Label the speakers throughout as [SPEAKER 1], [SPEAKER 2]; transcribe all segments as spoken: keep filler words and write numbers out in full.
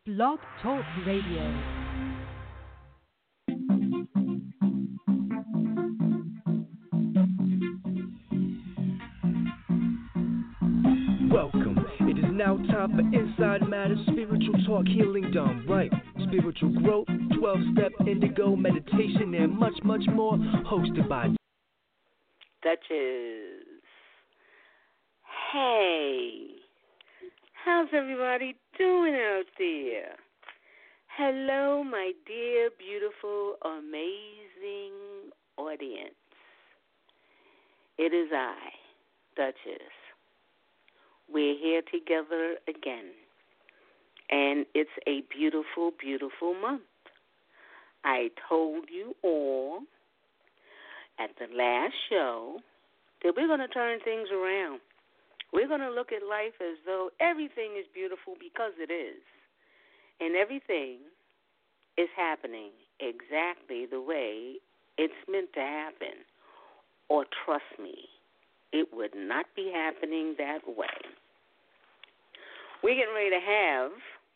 [SPEAKER 1] Blog Talk Radio.
[SPEAKER 2] Welcome. It is now time for Inside Matters, Spiritual Talk, Healing Done Right. Spiritual growth, twelve-step indigo meditation, and much, much more. Hosted by
[SPEAKER 3] Duchess. Hey, how's everybody doing out there? Hello, my dear, beautiful, amazing audience. It is I, Duchess. We're here together again, and it's a beautiful, beautiful month. I told you all at the last show that we're going to turn things around. We're going to look at life as though everything is beautiful because it is, and everything is happening exactly the way it's meant to happen. Or trust me, it would not be happening that way. We're getting ready to have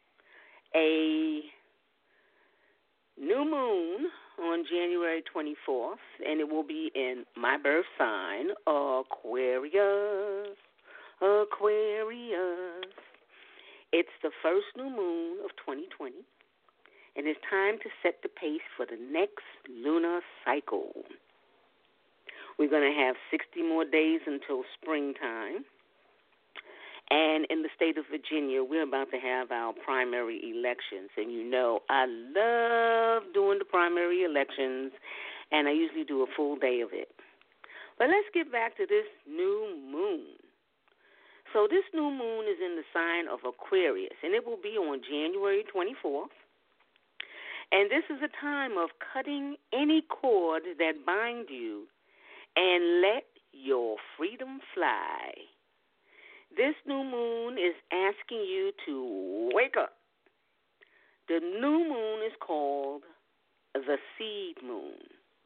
[SPEAKER 3] a new moon on January twenty-fourth, and it will be in my birth sign, Aquarius. Aquarius. It's the first new moon of twenty twenty, and it's time to set the pace for the next lunar cycle. We're going to have sixty more days until springtime. And in the state of Virginia, we're about to have our primary elections. And you know, I love doing the primary elections, and I usually do a full day of it. But let's get back to this new moon. So this new moon is in the sign of Aquarius, and it will be on January twenty-fourth. And this is a time of cutting any cord that binds you and let your freedom fly. This new moon is asking you to wake up. The new moon is called the seed moon.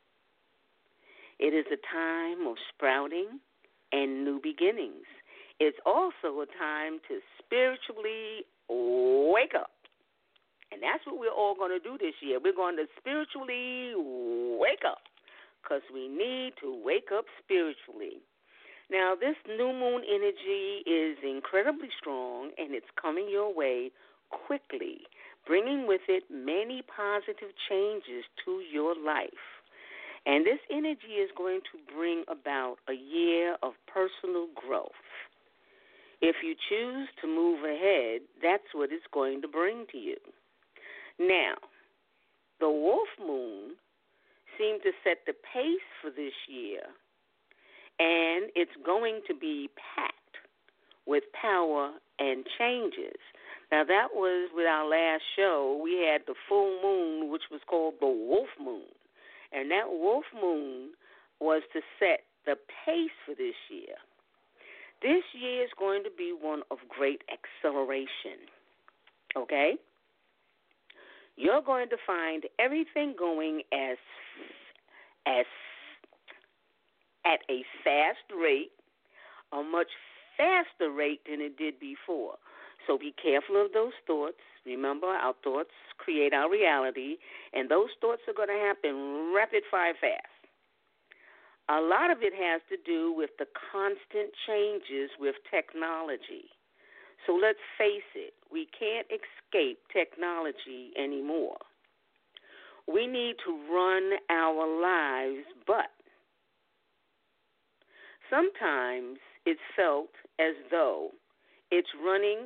[SPEAKER 3] It is a time of sprouting and new beginnings. It's also a time to spiritually wake up. And that's what we're all going to do this year. We're going to spiritually wake up because we need to wake up spiritually. Now, this new moon energy is incredibly strong, and it's coming your way quickly, bringing with it many positive changes to your life. And this energy is going to bring about a year of personal growth. If you choose to move ahead, that's what it's going to bring to you. Now, the wolf moon seemed to set the pace for this year, and it's going to be packed with power and changes. Now, that was with our last show. We had the full moon, which was called the wolf moon. And that wolf moon was to set the pace for this year. This year is going to be one of great acceleration, okay? You're going to find everything going as as at a fast rate, a much faster rate than it did before. So be careful of those thoughts. Remember, our thoughts create our reality, and those thoughts are going to happen rapid fire fast. A lot of it has to do with the constant changes with technology. So let's face it, we can't escape technology anymore. We need to run our lives, but sometimes it's felt as though it's running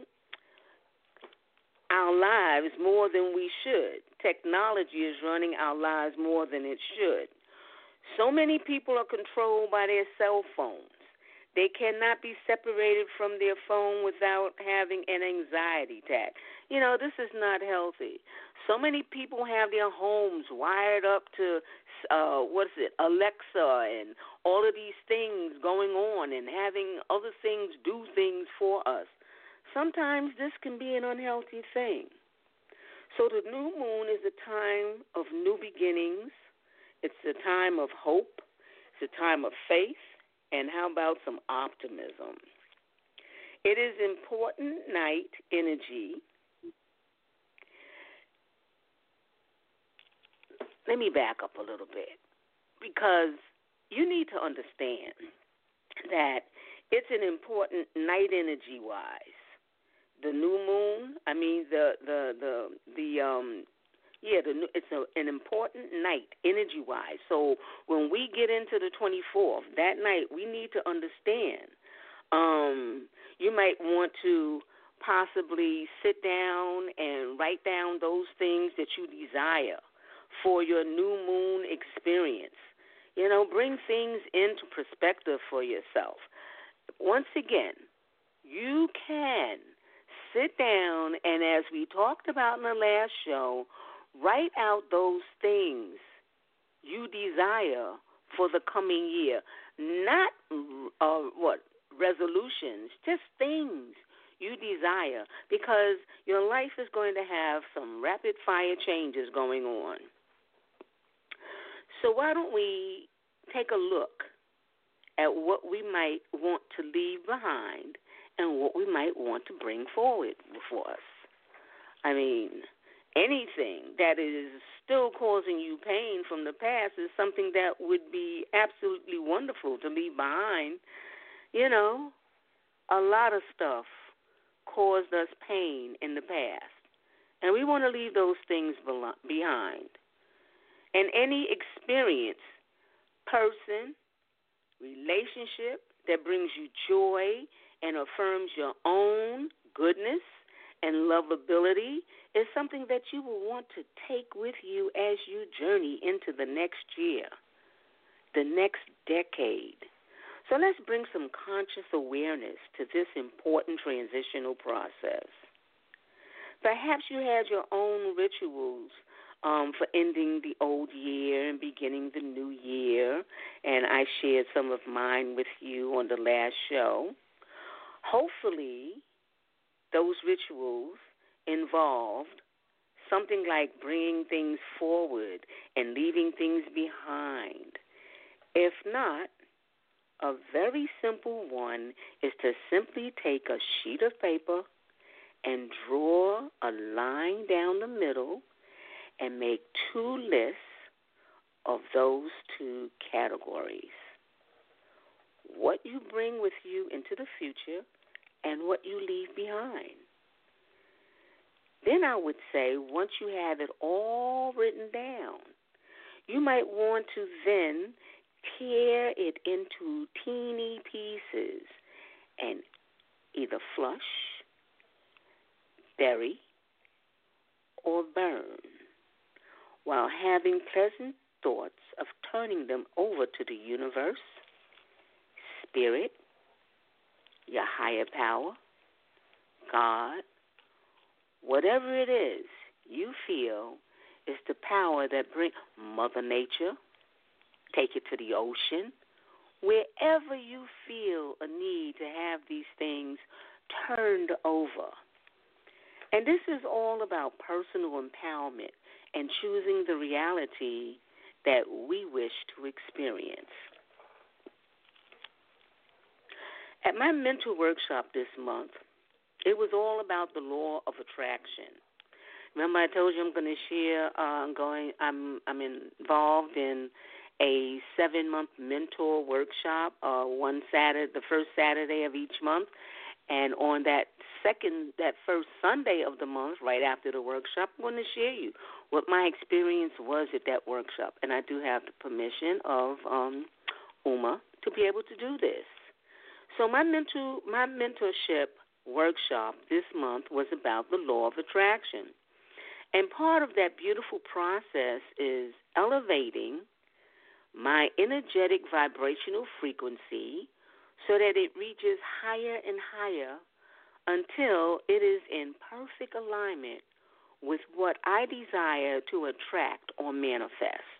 [SPEAKER 3] our lives more than we should. Technology is running our lives more than it should. So many people are controlled by their cell phones. They cannot be separated from their phone without having an anxiety attack. You know, this is not healthy. So many people have their homes wired up to, uh, what is it, Alexa and all of these things going on and having other things do things for us. Sometimes this can be an unhealthy thing. So the new moon is a time of new beginnings. It's a time of hope. It's a time of faith. And how about some optimism? It is important night energy let me back up a little bit, because you need to understand that it's an important night energy-wise. The new moon, I mean the the the the um yeah, the it's a, an important night energy-wise. So when we get into the twenty-fourth, that night we need to understand. Um, you might want to possibly sit down and write down those things that you desire for your new moon experience. You know, bring things into perspective for yourself. Once again, you can sit down and, as we talked about in the last show, write out those things you desire for the coming year. Not uh, what resolutions, just things you desire, because your life is going to have some rapid fire changes going on. So why don't we take a look at what we might want to leave behind and what we might want to bring forward before us. I mean, anything that is still causing you pain from the past is something that would be absolutely wonderful to leave behind. You know, a lot of stuff caused us pain in the past, and we want to leave those things behind. And any experience, person, relationship that brings you joy and affirms your own goodness and lovability is something that you will want to take with you as you journey into the next year, the next decade. So let's bring some conscious awareness to this important transitional process. Perhaps you had your own rituals um, for ending the old year and beginning the new year, and I shared some of mine with you on the last show. Hopefully, those rituals involved something like bringing things forward and leaving things behind. If not, a very simple one is to simply take a sheet of paper and draw a line down the middle and make two lists of those two categories. What you bring with you into the future and what you leave behind. Then I would say, once you have it all written down, you might want to then tear it into teeny pieces and either flush, bury, or burn, while having pleasant thoughts of turning them over to the universe, spirit, your higher power, God, whatever it is you feel is the power that brings Mother Nature. Take it to the ocean, wherever you feel a need to have these things turned over. And this is all about personal empowerment and choosing the reality that we wish to experience. At my mental workshop this month, it was all about the law of attraction. Remember, I told you I'm going to share. Uh, I'm going. I'm. I'm involved in a seven-month mentor workshop. Uh, one Saturday, the first Saturday of each month, and on that second, that first Sunday of the month, right after the workshop, I'm going to share you what my experience was at that workshop. And I do have the permission of um, Uma to be able to do this. So my mentor, my mentorship workshop this month was about the law of attraction. And part of that beautiful process is elevating my energetic vibrational frequency so that it reaches higher and higher until it is in perfect alignment with what I desire to attract or manifest.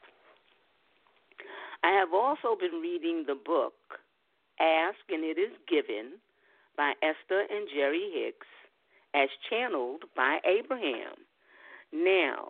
[SPEAKER 3] I have also been reading the book, Ask and It Is Given, by Esther and Jerry Hicks, as channeled by Abraham. Now,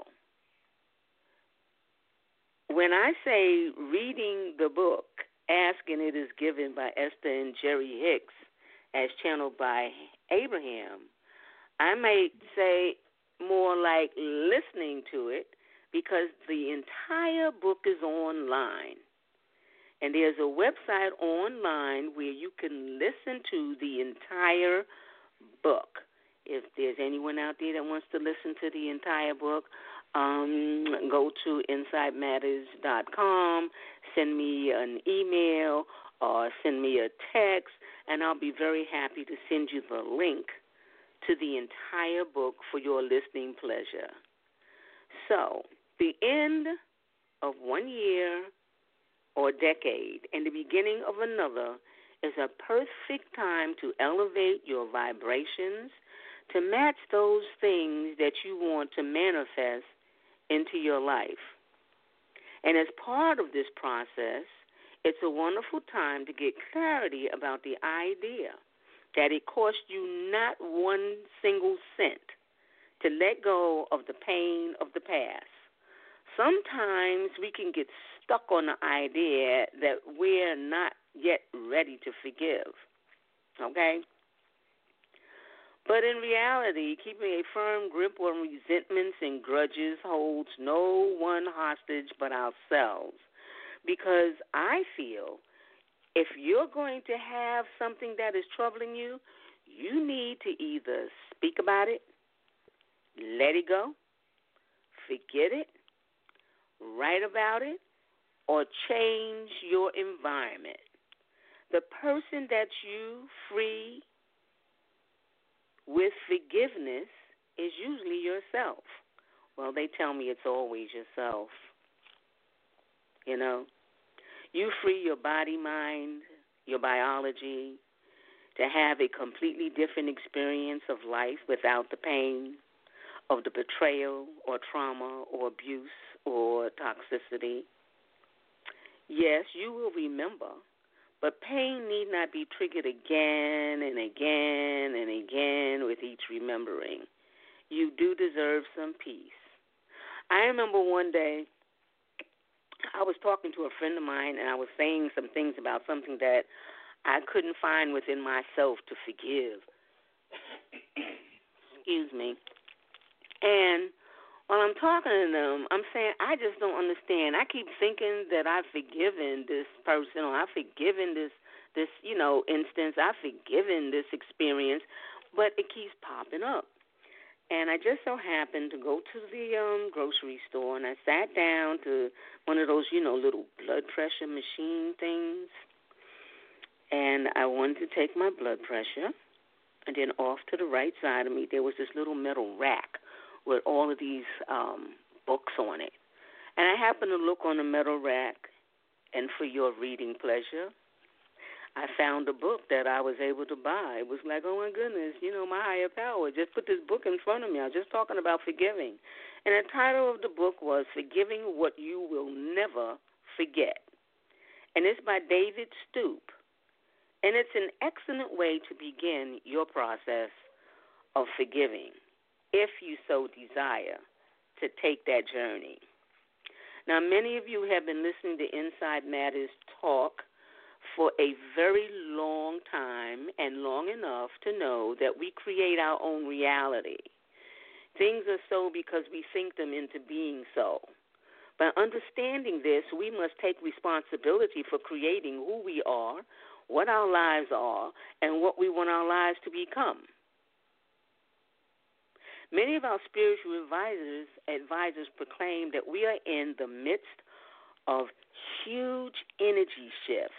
[SPEAKER 3] when I say reading the book, Ask and It Is Given by Esther and Jerry Hicks, as channeled by Abraham, I might say more like listening to it, because the entire book is online. And there's a website online where you can listen to the entire book. If there's anyone out there that wants to listen to the entire book, um, go to inside matters dot com, send me an email or send me a text, and I'll be very happy to send you the link to the entire book for your listening pleasure. So, the end of one year or decade and the beginning of another is a perfect time to elevate your vibrations to match those things that you want to manifest into your life. And as part of this process, it's a wonderful time to get clarity about the idea that it costs you not one single cent to let go of the pain of the past. Sometimes we can get stuck on the idea that we're not yet ready to forgive, okay? But in reality, keeping a firm grip on resentments and grudges holds no one hostage but ourselves. Because I feel if you're going to have something that is troubling you, you need to either speak about it, let it go, forget it, write about it, or change your environment. The person that you free with forgiveness is usually yourself. Well, they tell me it's always yourself. You know, you free your body, mind, your biology to have a completely different experience of life without the pain of the betrayal or trauma or abuse or toxicity. Yes, you will remember, but pain need not be triggered again and again and again with each remembering. You do deserve some peace. I remember one day I was talking to a friend of mine, and I was saying some things about something that I couldn't find within myself to forgive. Excuse me. And while I'm talking to them, I'm saying, I just don't understand. I keep thinking that I've forgiven this person, or I've forgiven this, this, you know, instance. I've forgiven this experience, but it keeps popping up. And I just so happened to go to the um, grocery store, and I sat down to one of those, you know, little blood pressure machine things. And I wanted to take my blood pressure. And then off to the right side of me, there was this little metal rack with all of these um, books on it. And I happened to look on the metal rack, and for your reading pleasure, I found a book that I was able to buy. It was like, oh, my goodness, you know, my higher power just put this book in front of me. I was just talking about forgiving. And the title of the book was Forgiving What You Will Never Forget. And it's by David Stoop. And it's an excellent way to begin your process of forgiving, if you so desire to take that journey. Now, many of you have been listening to Inside Matters Talk for a very long time, and long enough to know that we create our own reality. Things are so because we think them into being so. By understanding this, we must take responsibility for creating who we are, what our lives are, and what we want our lives to become. Many of our spiritual advisors, advisors proclaim that we are in the midst of huge energy shifts.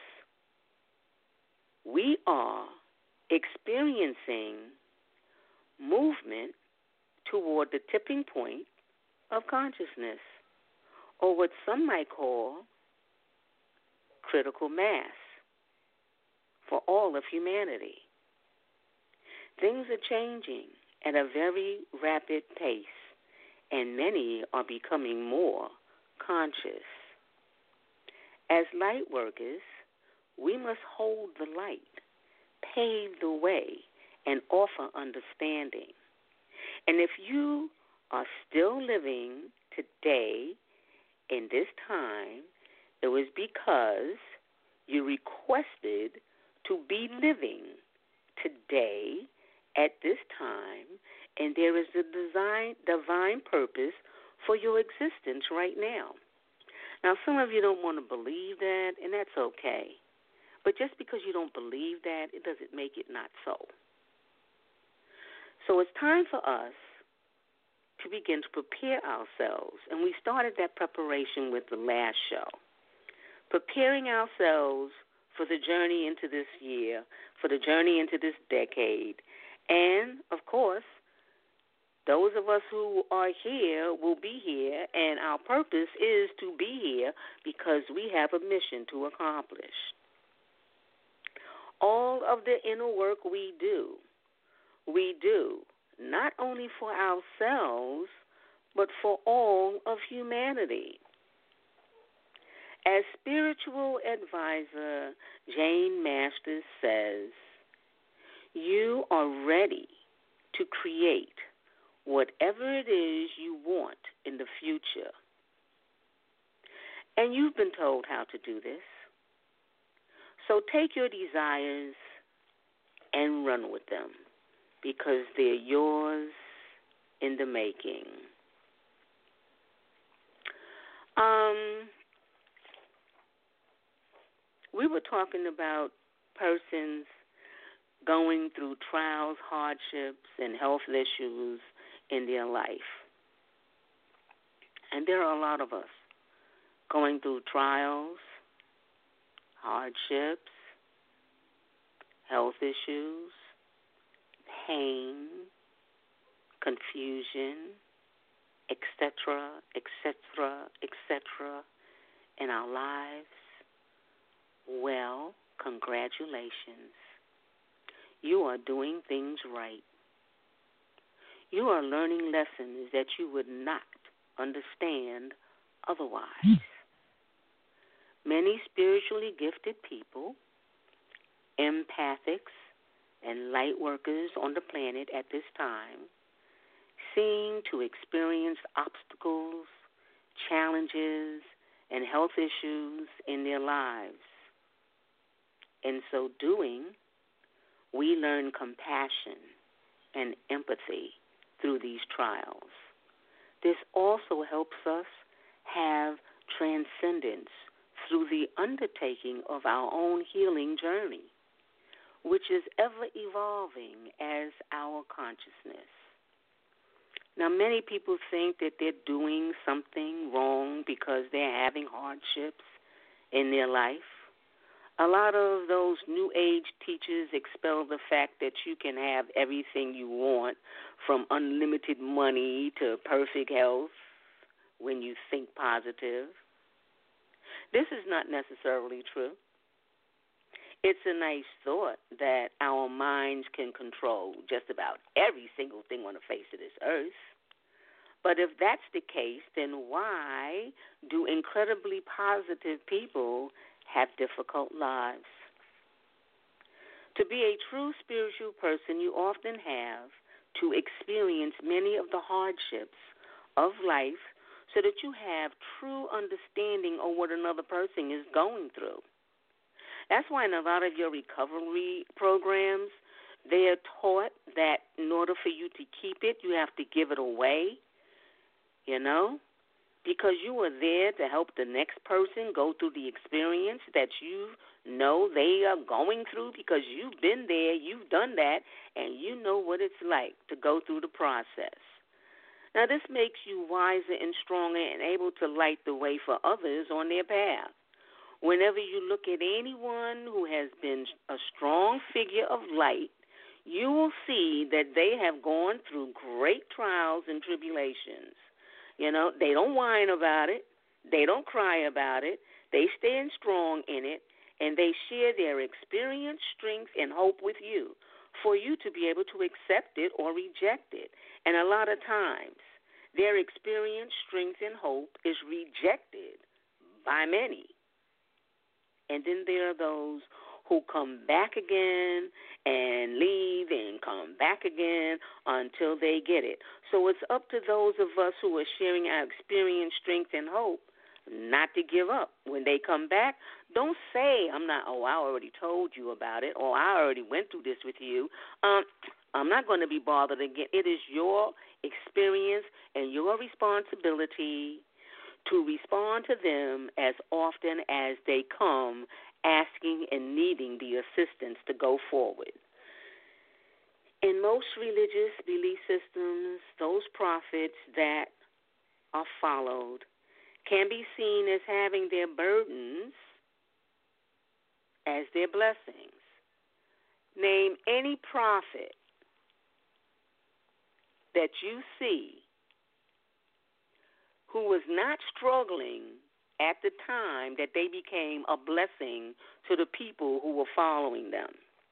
[SPEAKER 3] We are experiencing movement toward the tipping point of consciousness, or what some might call critical mass for all of humanity. Things are changing at a very rapid pace, and many are becoming more conscious. As light workers, we must hold the light, pave the way, and offer understanding. And if you are still living today in this time, it was because you requested to be living today at this time, and there is a design, divine purpose for your existence right now. Now, some of you don't want to believe that, and that's okay. But just because you don't believe that, it doesn't make it not so. So it's time for us to begin to prepare ourselves. And we started that preparation with the last show. Preparing ourselves for the journey into this year, for the journey into this decade. And, of course, those of us who are here will be here, and our purpose is to be here because we have a mission to accomplish. All of the inner work we do, we do not only for ourselves, but for all of humanity. As spiritual advisor Jane Masters says, you are ready to create whatever it is you want in the future. And you've been told how to do this. So take your desires and run with them because they're yours in the making. Um, we were talking about persons going through trials, hardships, and health issues in their life. And there are a lot of us going through trials, hardships, health issues, pain, confusion, et cetera, et cetera, et cetera, in our lives. Well, congratulations. You are doing things right. You are learning lessons that you would not understand otherwise. Many spiritually gifted people, empathics, and light workers on the planet at this time seem to experience obstacles, challenges, and health issues in their lives. In so doing, we learn compassion and empathy through these trials. This also helps us have transcendence through the undertaking of our own healing journey, which is ever evolving as our consciousness. Now, many people think that they're doing something wrong because they're having hardships in their life. A lot of those New Age teachers expel the fact that you can have everything you want, from unlimited money to perfect health, when you think positive. This is not necessarily true. It's a nice thought that our minds can control just about every single thing on the face of this earth. But if that's the case, then why do incredibly positive people have difficult lives? To be a true spiritual person, you often have to experience many of the hardships of life so that you have true understanding of what another person is going through. That's why in a lot of your recovery programs, they are taught that in order for you to keep it, you have to give it away, you know, because you are there to help the next person go through the experience that you know they are going through, because you've been there, you've done that, and you know what it's like to go through the process. Now, this makes you wiser and stronger and able to light the way for others on their path. Whenever you look at anyone who has been a strong figure of light, you will see that they have gone through great trials and tribulations. You know, they don't whine about it. They don't cry about it. They stand strong in it, and they share their experience, strength, and hope with you for you to be able to accept it or reject it. And a lot of times, their experience, strength, and hope is rejected by many. And then there are those who come back again and leave and come back again until they get it. So it's up to those of us who are sharing our experience, strength, and hope not to give up. When they come back, don't say, I'm not, oh, I already told you about it, or I already went through this with you. Um, I'm not going to be bothered again. It is your experience and your responsibility to respond to them as often as they come, asking and needing the assistance to go forward. In most religious belief systems, those prophets that are followed can be seen as having their burdens as their blessings. Name any prophet that you see who was not struggling at the time that they became a blessing to the people who were following them.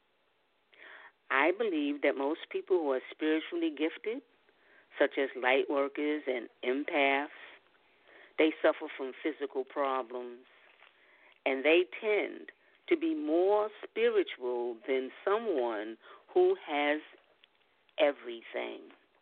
[SPEAKER 3] I believe that most people who are spiritually gifted, such as light workers and empaths, they suffer from physical problems, and they tend to be more spiritual than someone who has everything.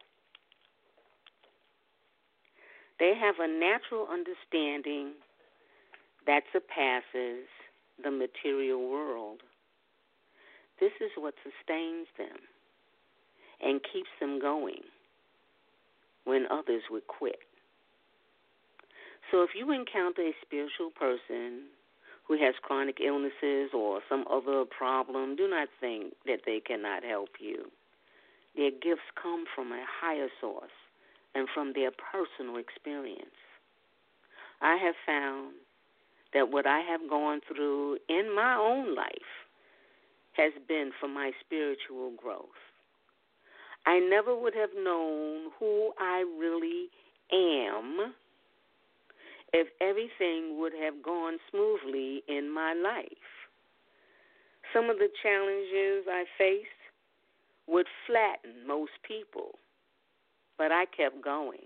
[SPEAKER 3] They have a natural understanding that surpasses the material world. This is what sustains them and keeps them going when others would quit. So if you encounter a spiritual person who has chronic illnesses or some other problem, do not think that they cannot help you. Their gifts come from a higher source and from their personal experience. I have found that what I have gone through in my own life has been for my spiritual growth. I never would have known who I really am if everything would have gone smoothly in my life. Some of the challenges I faced would flatten most people, but I kept going.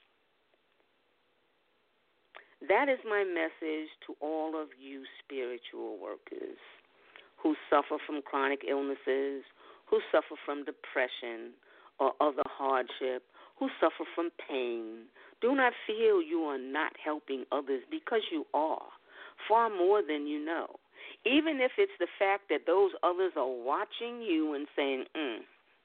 [SPEAKER 3] That is my message to all of you spiritual workers who suffer from chronic illnesses, who suffer from depression or other hardship, who suffer from pain. Do not feel you are not helping others, because you are, far more than you know. Even if it's the fact that those others are watching you and saying, mm,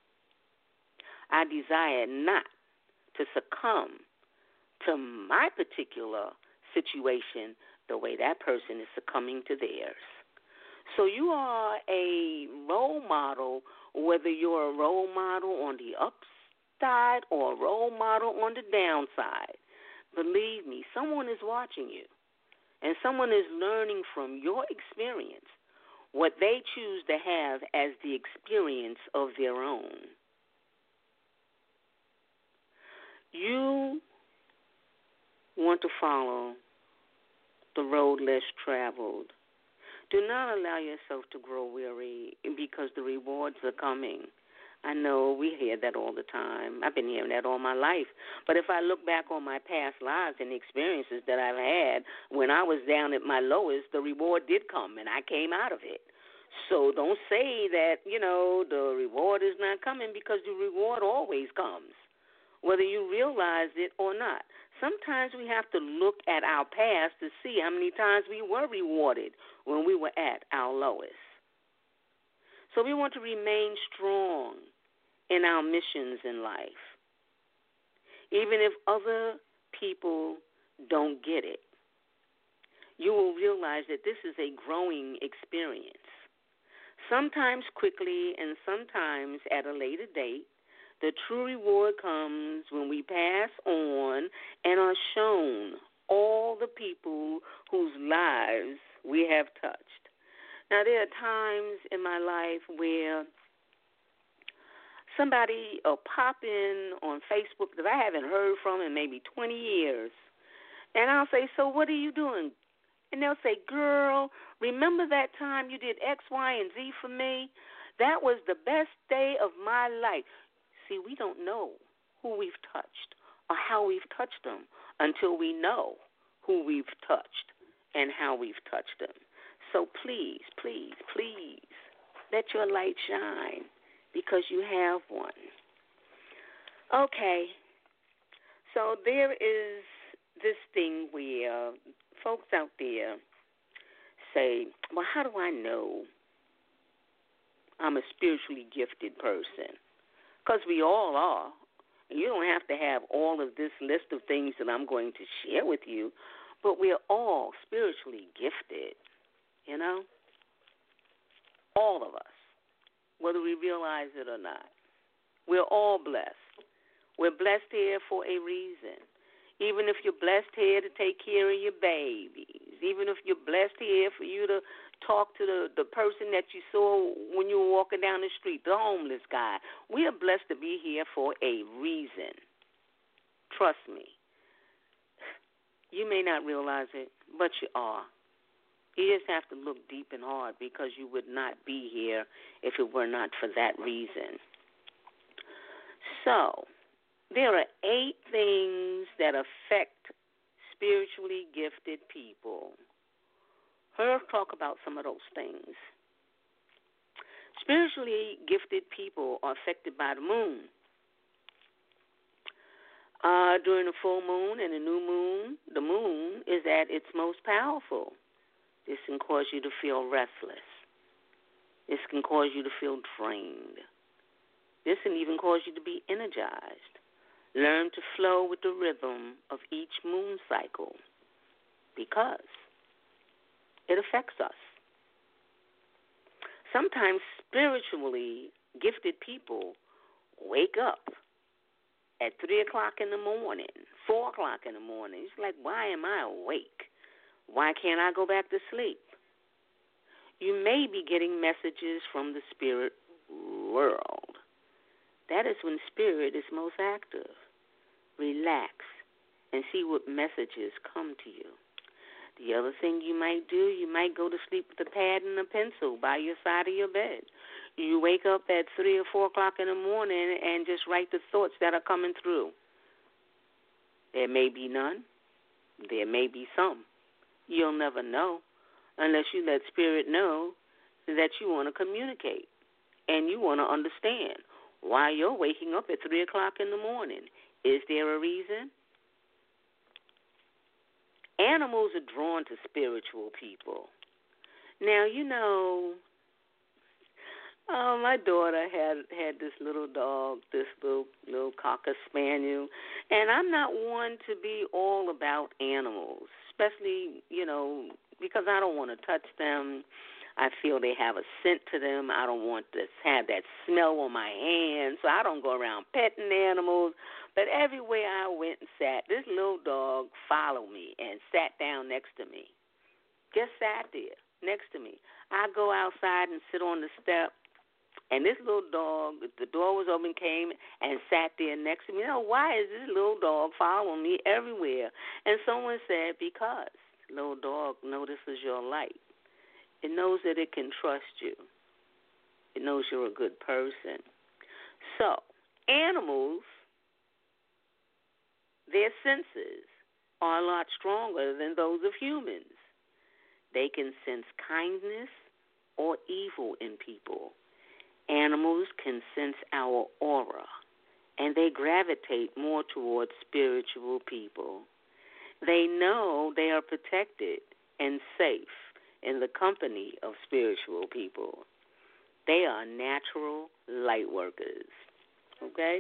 [SPEAKER 3] I desire not to succumb to my particular situation the way that person is succumbing to theirs. So you are a role model, whether you're a role model on the upside or a role model on the downside. Believe me, someone is watching you, and someone is learning from your experience what they choose to have as the experience of their own. You want to follow the road less traveled. Do not allow yourself to grow weary because the rewards are coming. I know we hear that all the time. I've been hearing that all my life. But if I look back on my past lives and the experiences that I've had, when I was down at my lowest, the reward did come, and I came out of it. So don't say that, you know, the reward is not coming, because the reward always comes, whether you realize it or not. Sometimes we have to look at our past to see how many times we were rewarded when we were at our lowest. So we want to remain strong in our missions in life, even if other people don't get it. You will realize that this is a growing experience, sometimes quickly and sometimes at a later date. The true reward comes when we pass on and are shown all the people whose lives we have touched. Now, there are times in my life where somebody will pop in on Facebook that I haven't heard from in maybe twenty years, and I'll say, so what are you doing? And they'll say, girl, remember that time you did X, Y, and Z for me? That was the best day of my life. See, we don't know who we've touched or how we've touched them until we know who we've touched and how we've touched them. So please, please, please, let your light shine, because you have one. Okay, so there is this thing where folks out there say, well, how do I know I'm a spiritually gifted person? Because we all are You don't have to have all of this list of things that I'm going to share with you, but we're all spiritually gifted, you know? All of us, whether we realize it or not. We're all blessed. We're blessed here for a reason. Even if you're blessed here to take care of your babies, even if you're blessed here for you to talk to the, the person that you saw when you were walking down the street, the homeless guy, we are blessed to be here for a reason. Trust me. You may not realize it, but you are. You just have to look deep and hard because you would not be here if it were not for that reason. So, there are eight things that affect spiritually gifted people. Let's talk about some of those things. Spiritually gifted people are affected by the moon. Uh, during the full moon and the new moon, the moon is at its most powerful. This can cause you to feel restless. This can cause you to feel drained. This can even cause you to be energized. Learn to flow with the rhythm of each moon cycle because it affects us. Sometimes spiritually gifted people wake up at three o'clock in the morning, four o'clock in the morning. It's like, why am I awake? Why can't I go back to sleep? You may be getting messages from the spirit world. That is when spirit is most active. Relax and see what messages come to you. The other thing you might do, you might go to sleep with a pad and a pencil by your side of your bed. You wake up at three or four o'clock in the morning and just write the thoughts that are coming through. There may be none. There may be some. You'll never know unless you let spirit know that you want to communicate and you want to understand why you're waking up at three o'clock in the morning. Is there a reason? Animals are drawn to spiritual people. Now, you know, uh, my daughter had had this little dog, this little little Cocker Spaniel, and I'm not one to be all about animals, especially, you know, because I don't want to touch them. I feel they have a scent to them. I don't want to have that smell on my hands, so I don't go around petting animals. But everywhere I went and sat, this little dog followed me and sat down next to me. Just sat there next to me. I go outside and sit on the step, and this little dog, the door was open, came and sat there next to me. You know, why is this little dog following me everywhere? And someone said, because little dog notices your light. It knows that it can trust you. It knows you're a good person. So, animals, their senses are a lot stronger than those of humans. They can sense kindness or evil in people. Animals can sense our aura, and they gravitate more towards spiritual people. They know they are protected and safe in the company of spiritual people. They are natural light workers. Okay?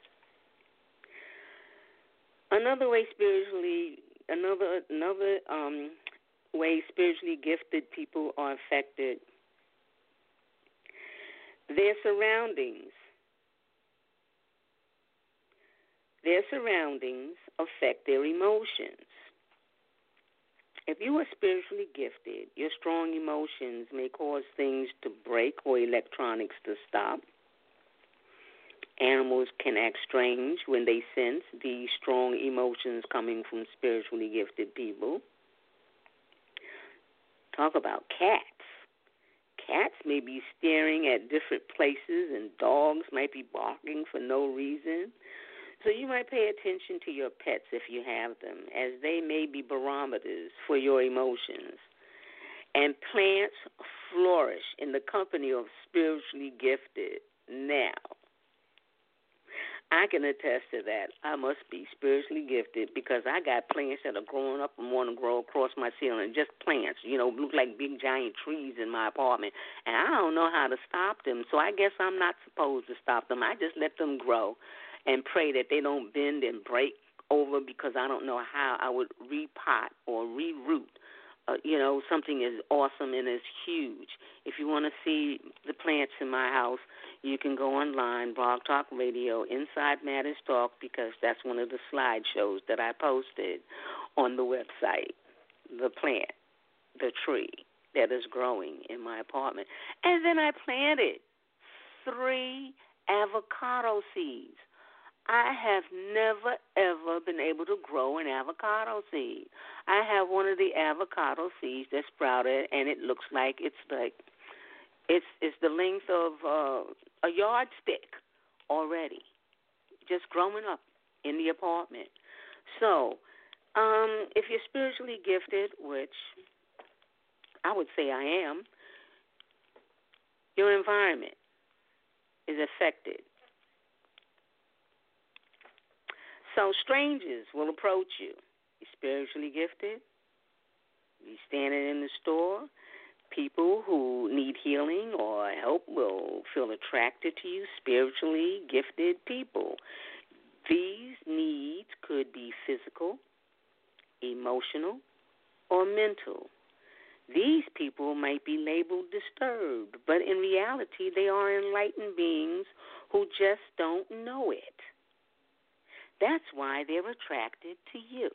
[SPEAKER 3] Another way spiritually, another another um, way spiritually gifted people are affected, their surroundings. Their surroundings affect their emotions. If you are spiritually gifted, your strong emotions may cause things to break or electronics to stop. Animals can act strange when they sense these strong emotions coming from spiritually gifted people. Talk about cats. Cats may be staring at different places, and dogs might be barking for no reason. So you might pay attention to your pets if you have them, as they may be barometers for your emotions. And plants flourish in the company of spiritually gifted. Now, I can attest to that. I must be spiritually gifted because I got plants that are growing up and want to grow across my ceiling. Just plants, you know, look like big giant trees in my apartment. And I don't know how to stop them, so I guess I'm not supposed to stop them. I just let them grow. and pray that they don't bend and break over, because I don't know how I would repot or reroot, uh, you know, something as awesome and as huge. If you want to see the plants in my house, you can go online, Blog Talk Radio, Inside Matters Talk, because that's one of the slideshows that I posted on the website, the plant, the tree that is growing in my apartment. And then I planted three avocado seeds. I have never, ever been able to grow an avocado seed. I have one of the avocado seeds that sprouted, and it looks like it's like it's it's the length of uh, a yardstick already, just growing up in the apartment. So, um, if you're spiritually gifted, which I would say I am, your environment is affected. So strangers will approach you. You're spiritually gifted. You're standing in the store. People who need healing or help will feel attracted to you, spiritually gifted people. These needs could be physical, emotional, or mental. These people might be labeled disturbed, but in reality, they are enlightened beings who just don't know it. That's why they're attracted to you.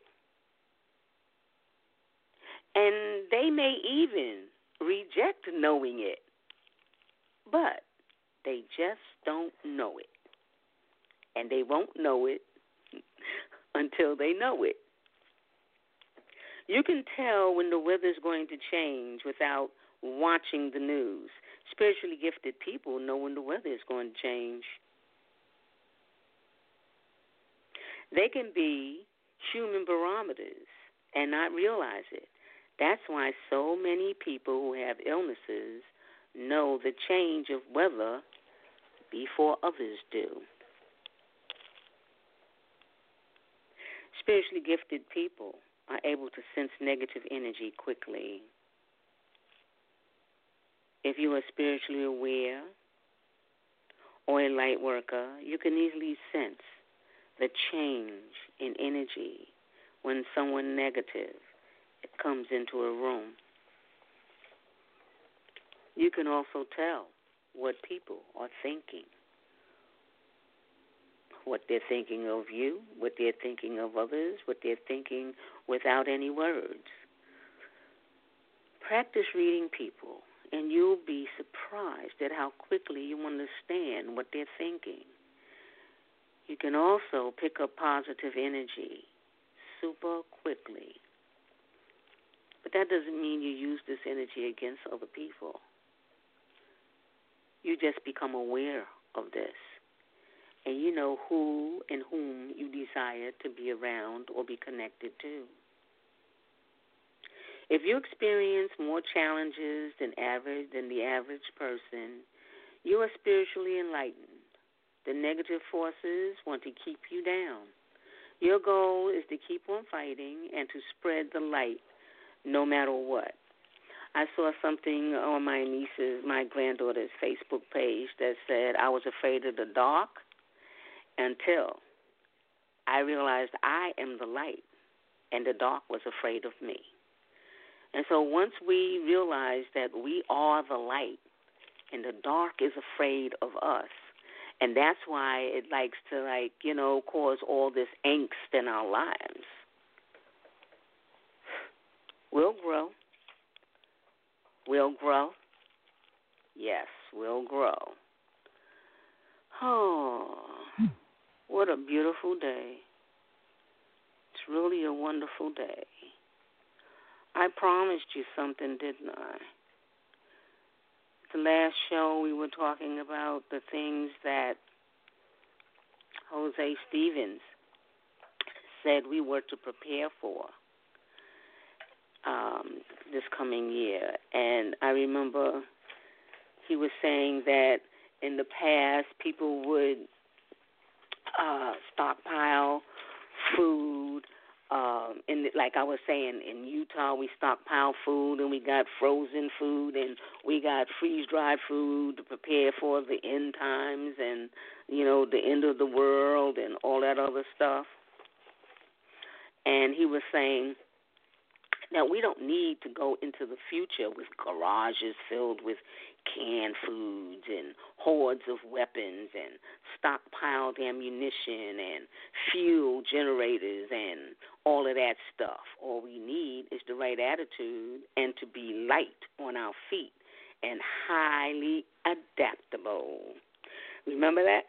[SPEAKER 3] And they may even reject knowing it, but they just don't know it. And they won't know it until they know it. You can tell when the weather's going to change without watching the news. Spiritually gifted people know when the weather is going to change. They can be human barometers and not realize it. That's why so many people who have illnesses know the change of weather before others do. Spiritually gifted people are able to sense negative energy quickly. If you are spiritually aware or a light worker, you can easily sense the change in energy when someone negative comes into a room. You can also tell what people are thinking, what they're thinking of you, what they're thinking of others, what they're thinking without any words. Practice reading people, and you'll be surprised at how quickly you understand what they're thinking. You can also pick up positive energy super quickly. But that doesn't mean you use this energy against other people. You just become aware of this. And you know who and whom you desire to be around or be connected to. If you experience more challenges than average than the average person, you are spiritually enlightened. The negative forces want to keep you down. Your goal is to keep on fighting and to spread the light no matter what. I saw something on my niece's, my granddaughter's Facebook page that said, I was afraid of the dark until I realized I am the light and the dark was afraid of me. And so once we realize that we are the light and the dark is afraid of us, and that's why it likes to, like, you know, cause all this angst in our lives. We'll grow. We'll grow. Yes, we'll grow. Oh, what a beautiful day. It's really a wonderful day. I promised you something, didn't I? The last show we were talking about the things that Jose Stevens said we were to prepare for um, this coming year. And I remember he was saying that in the past people would uh, stockpile food um, in the, like I was saying, in Utah, we stockpile food, and we got frozen food, and we got freeze-dried food to prepare for the end times and, you know, the end of the world and all that other stuff. And he was saying that we don't need to go into the future with garages filled with canned foods and hordes of weapons and stockpiled ammunition and fuel generators and all of that stuff. All we need is the right attitude and to be light on our feet and highly adaptable. Remember that?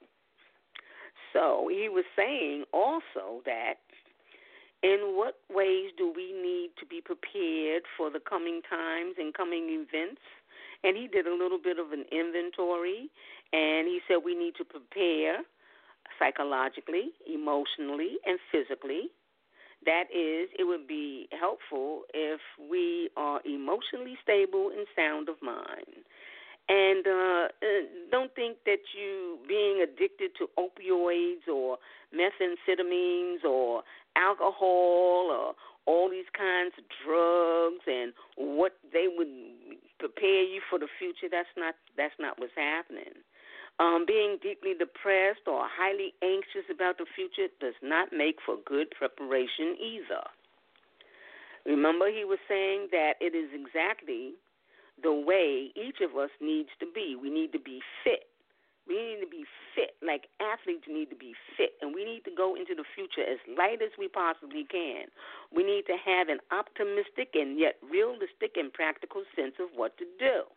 [SPEAKER 3] So he was saying also that in what ways do we need to be prepared for the coming times and coming events? And he did a little bit of an inventory, and he said we need to prepare psychologically, emotionally, and physically. That is, it would be helpful if we are emotionally stable and sound of mind. And uh, don't think that you being addicted to opioids or methamphetamines or alcohol or all these kinds of drugs and what they would prepare you for the future, that's not that's not what's happening. Um, being deeply depressed or highly anxious about the future does not make for good preparation either. Remember, he was saying that it is exactly the way each of us needs to be. We need to be fit. We need to be fit, like athletes need to be fit, and we need to go into the future as light as we possibly can. We need to have an optimistic and yet realistic and practical sense of what to do.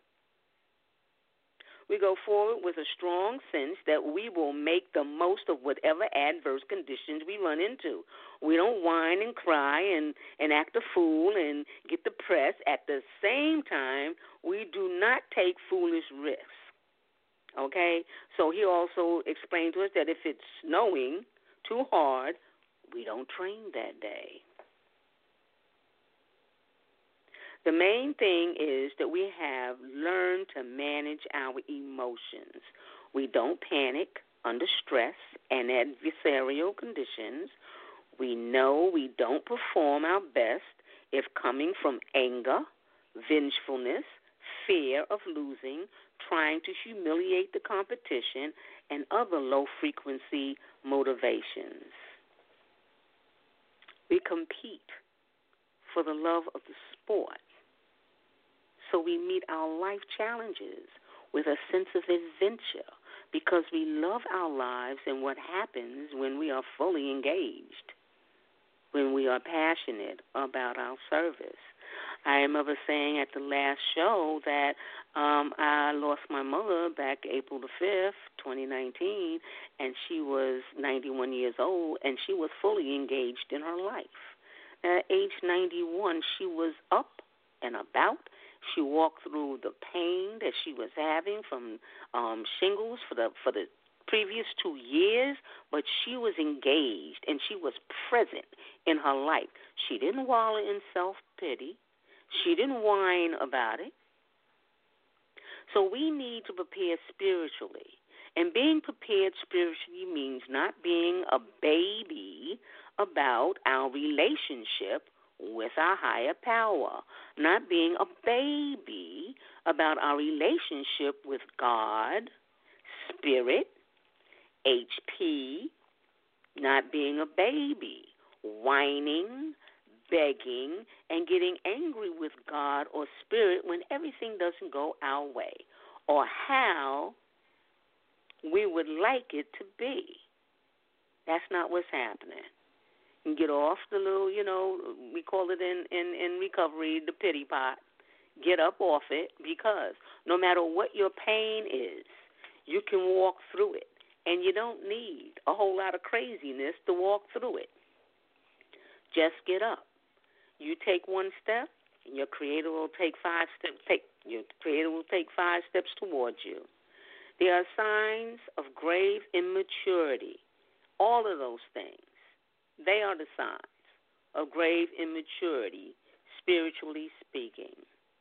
[SPEAKER 3] We go forward with a strong sense that we will make the most of whatever adverse conditions we run into. We don't whine and cry and, and act a fool and get depressed. At the same time, we do not take foolish risks. Okay? So he also explained to us that if it's snowing too hard, we don't train that day. The main thing is that we have learned to manage our emotions. We don't panic under stress and adversarial conditions. We know we don't perform our best if coming from anger, vengefulness, fear of losing, trying to humiliate the competition, and other low-frequency motivations. We compete for the love of the sport. So we meet our life challenges with a sense of adventure because we love our lives and what happens when we are fully engaged, when we are passionate about our service. I remember saying at the last show that um, I lost my mother back April the fifth, twenty nineteen, and she was ninety-one years old, and she was fully engaged in her life. At age ninety-one, she was up and about. She walked through the pain that she was having from um, shingles for the for the previous two years, but she was engaged and she was present in her life. She didn't wallow in self-pity. She didn't whine about it. So we need to prepare spiritually. And being prepared spiritually means not being a baby about our relationship with our higher power, not being a baby about our relationship with God, Spirit, H P, not being a baby, whining, begging, and getting angry with God or Spirit when everything doesn't go our way or how we would like it to be. That's not what's happening. And get off the little, you know, we call it in, in, in recovery, the pity pot. Get up off it, because no matter what your pain is, you can walk through it. And you don't need a whole lot of craziness to walk through it. Just get up. You take one step, and your Creator will take five steps. Take your Creator will take five steps towards you. There are signs of grave immaturity. All of those things, they are the signs of grave immaturity, spiritually speaking.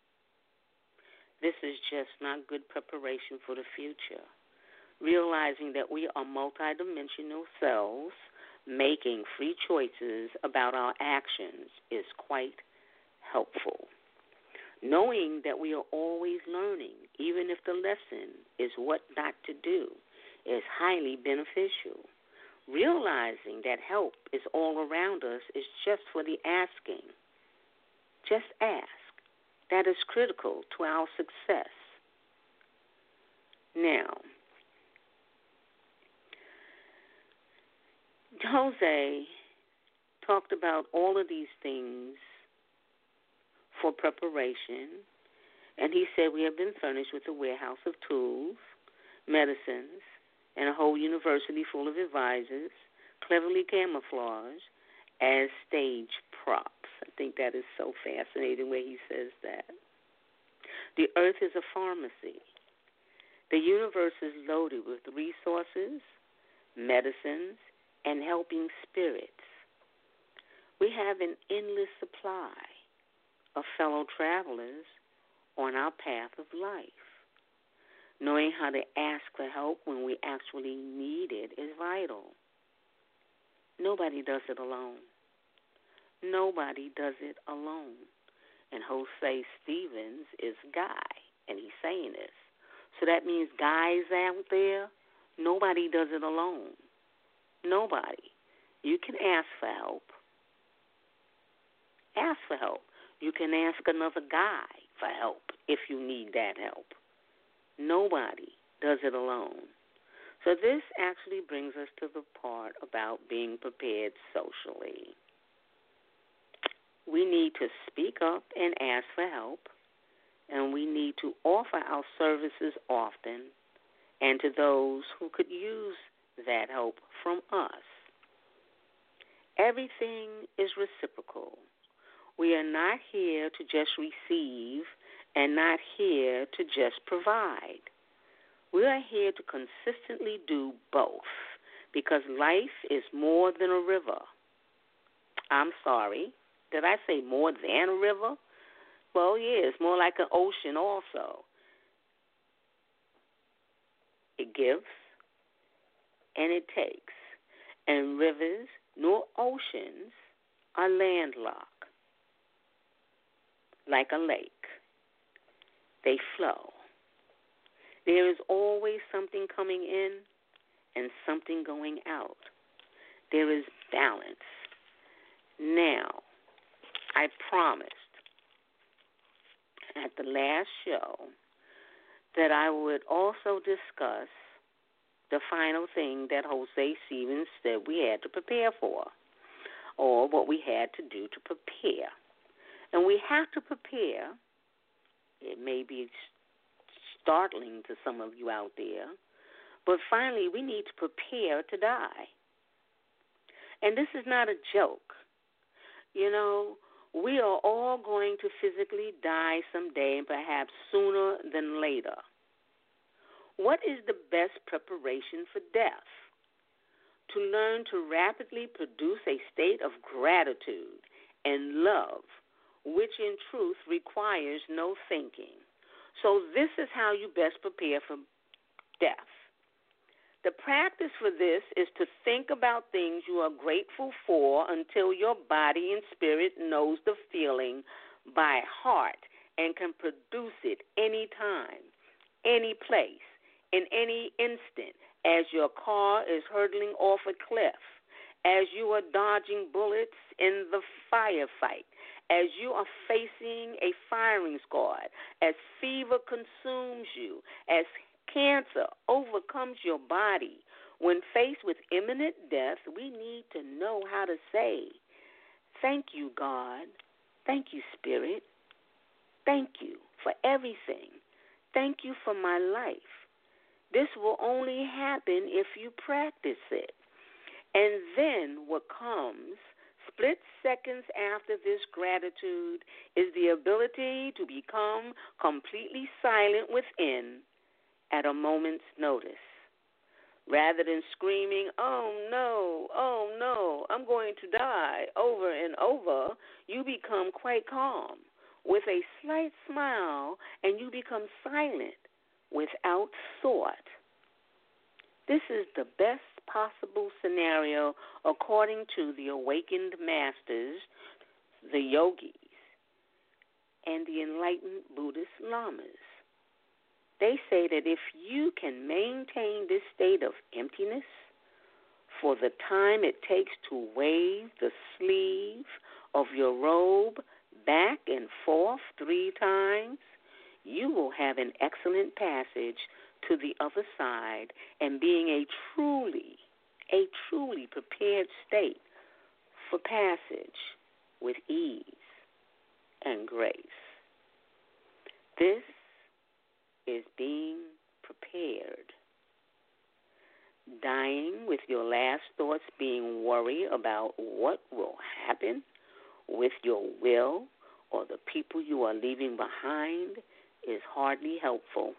[SPEAKER 3] This is just not good preparation for the future. Realizing that we are multidimensional selves making free choices about our actions is quite helpful. Knowing that we are always learning, even if the lesson is what not to do, is highly beneficial. Realizing that help is all around us is just for the asking. Just ask. That is critical to our success. Now, Jose talked about all of these things for preparation, and he said we have been furnished with a warehouse of tools, medicines, and a whole university full of advisors, cleverly camouflaged as stage props. I think that is so fascinating where he says that. The earth is a pharmacy. The universe is loaded with resources, medicines, and helping spirits. We have an endless supply of fellow travelers on our path of life. Knowing how to ask for help when we actually need it is vital. Nobody does it alone. Nobody does it alone. And Jose Stevens is Guy, and he's saying this. So that means guys out there, nobody does it alone. Nobody. You can ask for help. Ask for help. You can ask another guy for help if you need that help. Nobody does it alone. So this actually brings us to the part about being prepared socially. We need to speak up and ask for help, and we need to offer our services often and to those who could use that help from us. Everything is reciprocal. We are not here to just receive and not here to just provide. We are here to consistently do both because life is more than a river. I'm sorry. Did I say more than a river? Well, yeah, it's more like an ocean also. It gives and it takes. And rivers nor oceans are landlocked like a lake. They flow. There is always something coming in and something going out. There is balance. Now, I promised at the last show that I would also discuss the final thing that Jose Stevens said we had to prepare for, or what we had to do to prepare. And we have to prepare. It may be startling to some of you out there, but finally we need to prepare to die. And this is not a joke. You know, we are all going to physically die someday, and perhaps sooner than later. What is the best preparation for death? To learn to rapidly produce a state of gratitude and love, which in truth requires no thinking. So this is how you best prepare for death. The practice for this is to think about things you are grateful for until your body and spirit knows the feeling by heart and can produce it any time, any place, in any instant, as your car is hurtling off a cliff, as you are dodging bullets in the firefight, as you are facing a firing squad, as fever consumes you, as cancer overcomes your body. When faced with imminent death, we need to know how to say, thank you, God. Thank you, Spirit. Thank you for everything. Thank you for my life. This will only happen if you practice it. And then what comes, split seconds after this gratitude, is the ability to become completely silent within at a moment's notice. Rather than screaming, oh no, oh no, I'm going to die, over and over, you become quite calm with a slight smile, and you become silent without thought. This is the best possible scenario according to the awakened masters, the yogis, and the enlightened Buddhist lamas. They say that if you can maintain this state of emptiness for the time it takes to wave the sleeve of your robe back and forth three times, you will have an excellent passage to the other side and being a truly, a truly prepared state for passage with ease and grace. This is being prepared. Dying with your last thoughts being worried about what will happen with your will or the people you are leaving behind is hardly helpful.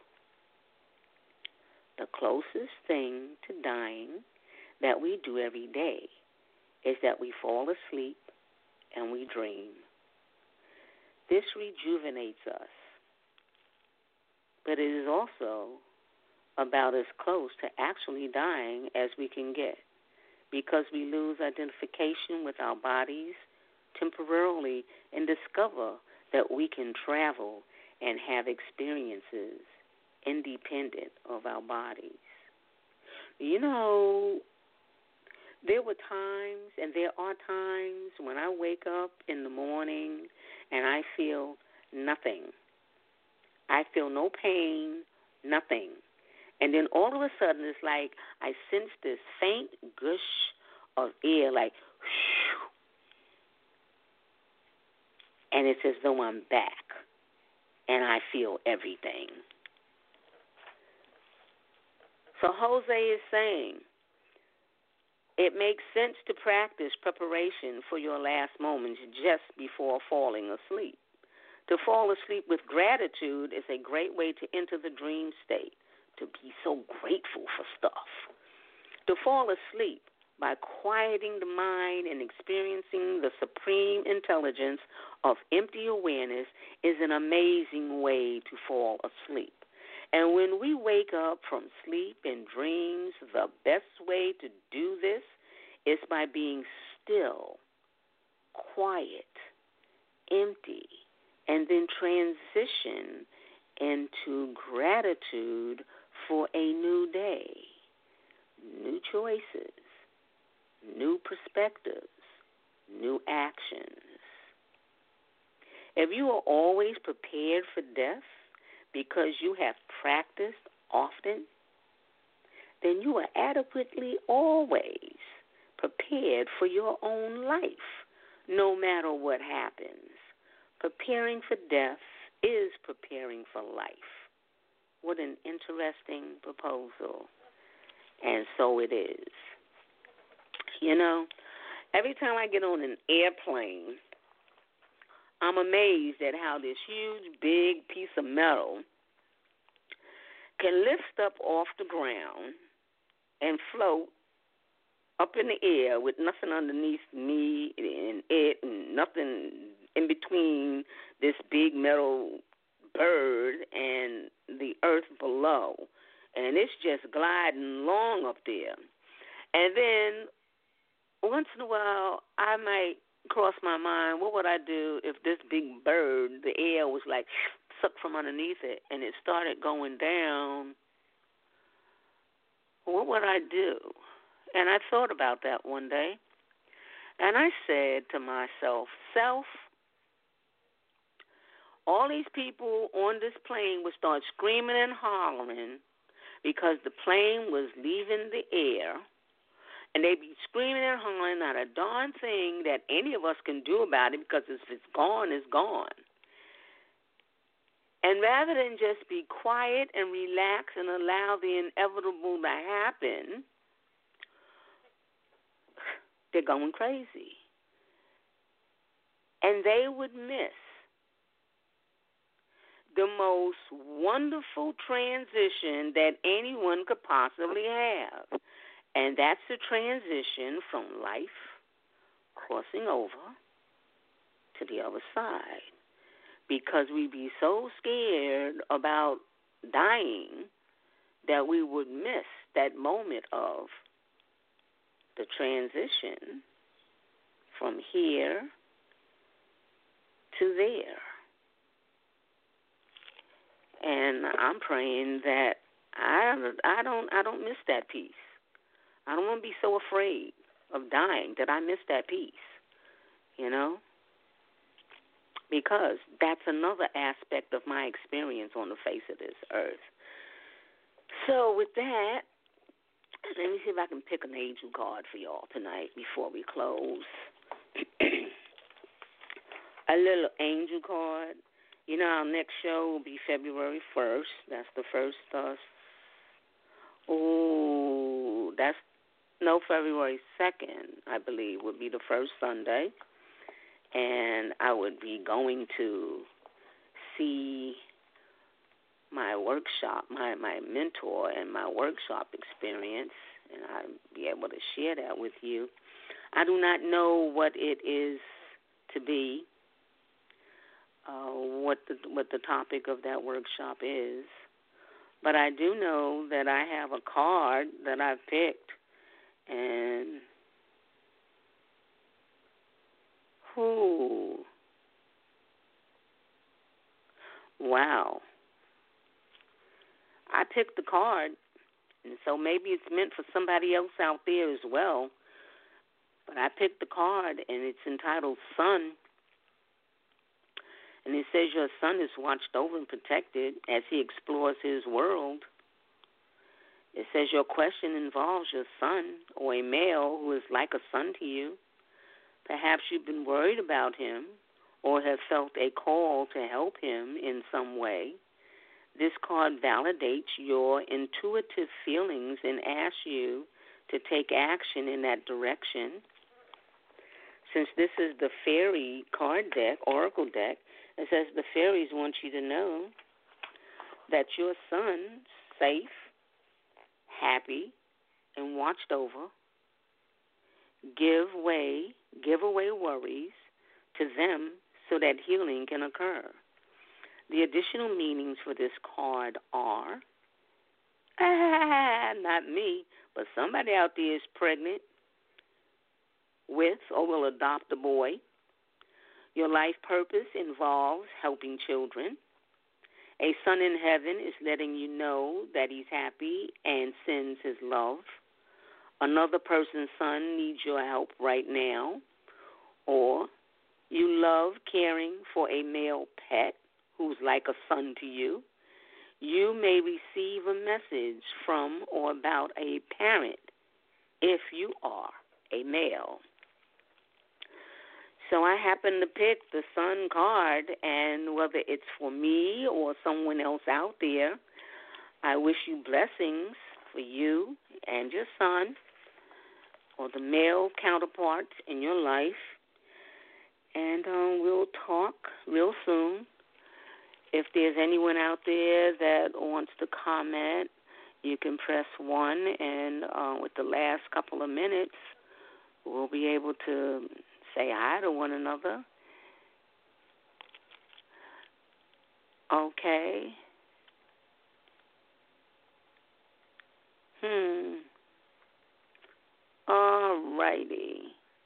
[SPEAKER 3] The closest thing to dying that we do every day is that we fall asleep and we dream. This rejuvenates us, but it is also about as close to actually dying as we can get, because we lose identification with our bodies temporarily and discover that we can travel and have experiences independent of our bodies. You know, there were times and there are times when I wake up in the morning and I feel nothing. I feel no pain, nothing. And then all of a sudden it's like I sense this faint gush of air, like, whew, and it's as though I'm back and I feel everything. So Jose is saying, it makes sense to practice preparation for your last moments just before falling asleep. To fall asleep with gratitude is a great way to enter the dream state, to be so grateful for stuff. To fall asleep by quieting the mind and experiencing the supreme intelligence of empty awareness is an amazing way to fall asleep. And when we wake up from sleep and dreams, the best way to do this is by being still, quiet, empty, and then transition into gratitude for a new day, new choices, new perspectives, new actions. If you are always prepared for death because you have practiced often, then you are adequately always prepared for your own life, no matter what happens. Preparing for death is preparing for life. What an interesting proposal. And so it is. You know, every time I get on an airplane, I'm amazed at how this huge, big piece of metal can lift up off the ground and float up in the air with nothing underneath me and it and nothing in between this big metal bird and the earth below. And it's just gliding along up there. And then once in a while, I might cross my mind, what would I do if this big bird, the air was like sucked from underneath it and it started going down? What would I do? And I thought about that one day. And I said to myself, self, all these people on this plane would start screaming and hollering because the plane was leaving the air. And they'd be screaming and hollering, not a darn thing that any of us can do about it, because if it's gone, it's gone. And rather than just be quiet and relax and allow the inevitable to happen, they're going crazy. And they would miss the most wonderful transition that anyone could possibly have. And that's the transition from life crossing over to the other side. Because we'd be so scared about dying that we would miss that moment of the transition from here to there. And I'm praying that I I don't I don't miss that piece. I don't want to be so afraid of dying that I miss that piece, you know? Because that's another aspect of my experience on the face of this earth. So with that, let me see if I can pick an angel card for y'all tonight before we close. A little angel card. You know, our next show will be February first. That's the first, uh, oh, that's, no, February second, I believe, would be the first Sunday. And I would be going to see my workshop, my, my mentor and my workshop experience, and I'll be able to share that with you. I do not know what it is to be, uh, what the what the topic of that workshop is, but I do know that I have a card that I've picked, and who, wow, I picked the card, and so maybe it's meant for somebody else out there as well, but I picked the card, and it's entitled Son. And it says your son is watched over and protected as he explores his world. It says your question involves your son or a male who is like a son to you. Perhaps you've been worried about him or have felt a call to help him in some way. This card validates your intuitive feelings and asks you to take action in that direction. Since this is the fairy card deck, oracle deck, it says the fairies want you to know that your son's safe, happy, and watched over. Give way, give away worries to them so that healing can occur. The additional meanings for this card are, ah, not me, but somebody out there is pregnant with or will adopt a boy. Your life purpose involves helping children. A son in heaven is letting you know that he's happy and sends his love. Another person's son needs your help right now. Or you love caring for a male pet who's like a son to you. You may receive a message from or about a parent if you are a male. So I happen to pick the Sun card, and whether it's for me or someone else out there, I wish you blessings for you and your son or the male counterparts in your life. And um, we'll talk real soon. If there's anyone out there that wants to comment, you can press one, and uh, with the last couple of minutes, we'll be able to say hi to one another. Okay. Hmm. All righty.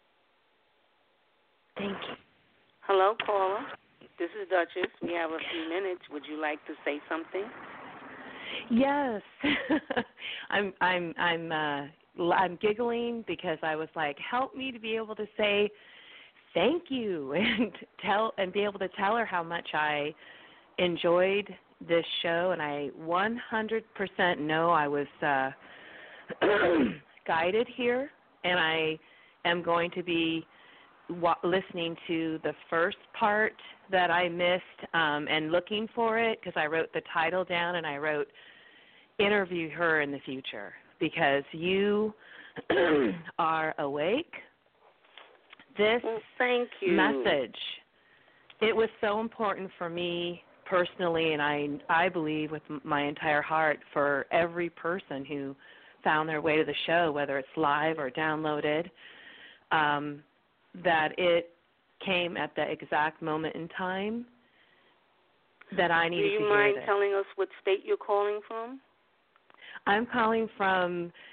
[SPEAKER 1] Thank you.
[SPEAKER 3] Hello, caller. This is Duchess. We have a few minutes. Would you like to say something?
[SPEAKER 1] Yes. I'm I'm I'm uh I'm giggling because I was like, help me to be able to say thank you and tell and be able to tell her how much I enjoyed this show, and I one hundred percent know I was uh guided here, and I am going to be wa- listening to the first part that I missed um, and looking for it, because I wrote the title down and I wrote interview her in the future, because you are awake. This
[SPEAKER 3] well, thank you.
[SPEAKER 1] message, it was so important for me personally, and I I believe with my entire heart for every person who found their way to the show, whether it's live or downloaded, um, that it came at the exact moment in time that I needed to hear.
[SPEAKER 3] Do you mind
[SPEAKER 1] this.
[SPEAKER 3] telling us what state you're calling from?
[SPEAKER 1] I'm calling from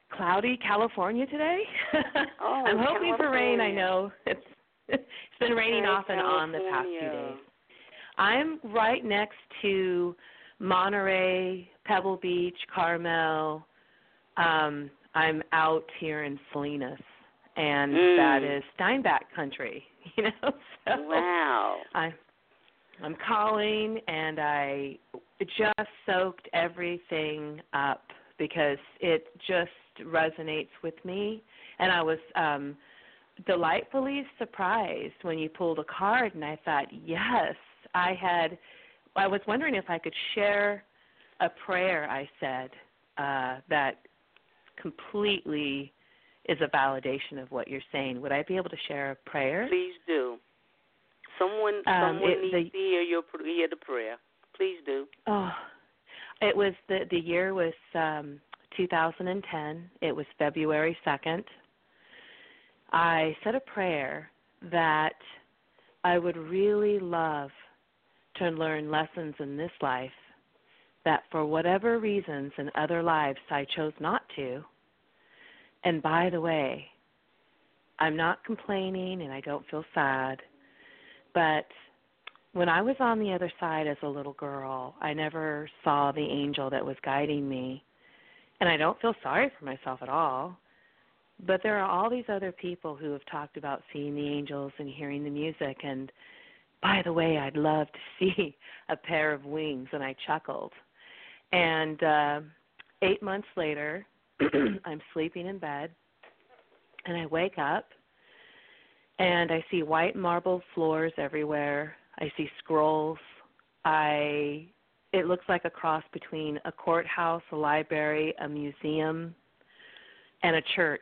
[SPEAKER 1] cloudy California today.
[SPEAKER 3] Oh,
[SPEAKER 1] I'm hoping
[SPEAKER 3] California.
[SPEAKER 1] for rain. I know it's it's been raining
[SPEAKER 3] Hey,
[SPEAKER 1] off and on the past few days. I'm right next to Monterey, Pebble Beach, Carmel. Um, I'm out here in Salinas, and
[SPEAKER 3] mm.
[SPEAKER 1] that is Steinbach country. You know, so
[SPEAKER 3] wow.
[SPEAKER 1] I, I'm calling, and I just soaked everything up because it just resonates with me, and I was um, delightfully surprised when you pulled a card, and I thought, yes, I had. I was wondering if I could share a prayer I said uh, that completely is a validation of what you're saying. Would I be able to share a prayer?
[SPEAKER 3] Please do. Someone,
[SPEAKER 1] Um,
[SPEAKER 3] someone
[SPEAKER 1] it,
[SPEAKER 3] needs
[SPEAKER 1] the,
[SPEAKER 3] to hear your hear the prayer. Please do.
[SPEAKER 1] Oh, it was the the year was um, two thousand ten. It was February second. I said a prayer that I would really love to learn lessons in this life that for whatever reasons in other lives I chose not to. And by the way, I'm not complaining and I don't feel sad, but when I was on the other side as a little girl, I never saw the angel that was guiding me. And I don't feel sorry for myself at all. But there are all these other people who have talked about seeing the angels and hearing the music. And by the way, I'd love to see a pair of wings. And I chuckled. And uh, eight months later, I'm sleeping in bed. And I wake up. And I see white marble floors everywhere. I see scrolls. I it looks like a cross between a courthouse, a library, a museum, and a church.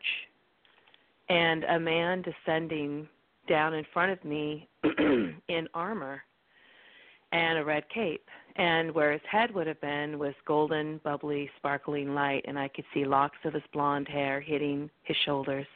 [SPEAKER 1] And a man descending down in front of me in armor and a red cape. And where his head would have been was golden, bubbly, sparkling light, and I could see locks of his blonde hair hitting his shoulders.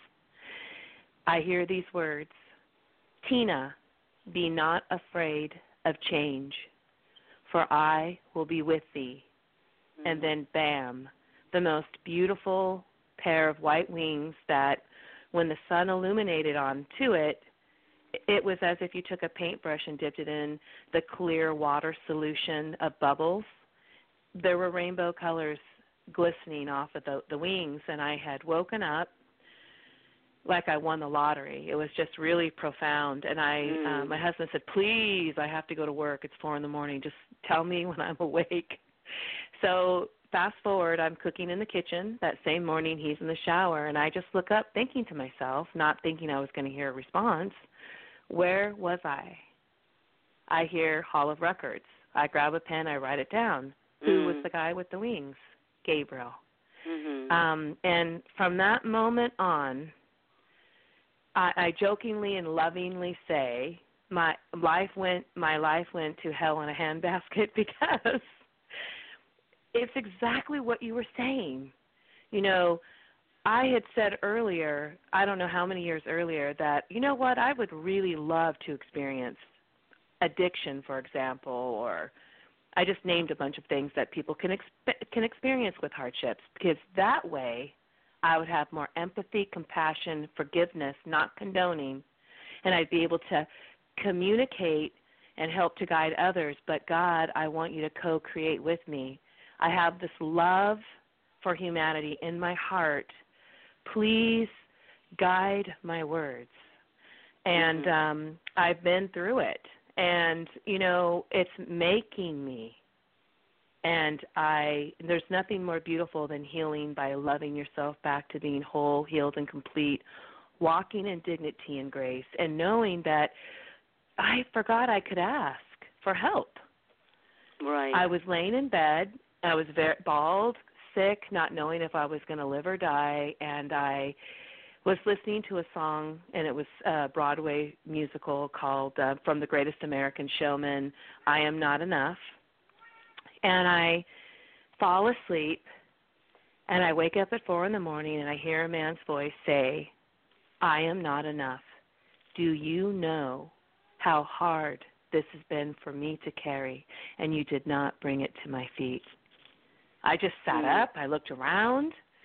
[SPEAKER 1] I hear these words, Tina, be not afraid of change, for I will be with thee. Mm-hmm. And then, bam, the most beautiful pair of white wings that when the sun illuminated onto it, it was as if you took a paintbrush and dipped it in the clear water solution of bubbles. There were rainbow colors glistening off of the, the wings, and I had woken up like I won the lottery. It was just really profound. And I, mm. uh, my husband said, please, I have to go to work. It's four in the morning. Just tell me when I'm awake. So fast forward, I'm cooking in the kitchen. That same morning, he's in the shower. And I just look up thinking to myself, not thinking I was going to hear a response, where was I? I hear Hall of Records. I grab a pen. I write it down. Mm. Who was the guy with the wings? Gabriel. Mm-hmm. Um, and from that moment on, I, I jokingly and lovingly say my life went my life went to hell in a handbasket because it's exactly what you were saying. You know, I had said earlier, I don't know how many years earlier, that, you know what, I would really love to experience addiction, for example, or I just named a bunch of things that people can exp- can experience with hardships, because that way I would have more empathy, compassion, forgiveness, not condoning, and I'd be able to communicate and help to guide others. But God, I want you to co-create with me. I have this love for humanity in my heart. Please guide my words. And um, I've been through it. And, you know, it's making me. And I, there's nothing more beautiful than healing by loving yourself back to being whole, healed, and complete, walking in dignity and grace, and knowing that I forgot I could ask for help.
[SPEAKER 3] Right.
[SPEAKER 1] I was laying in bed. I was very bald, sick, not knowing if I was going to live or die, and I was listening to a song, and it was a Broadway musical called uh, From the Greatest American Showman, I Am Not Enough. And I fall asleep, and I wake up at four in the morning, and I hear a man's voice say, I am not enough. Do you know how hard this has been for me to carry, and you did not bring it to my feet? I just sat mm. up. I looked around.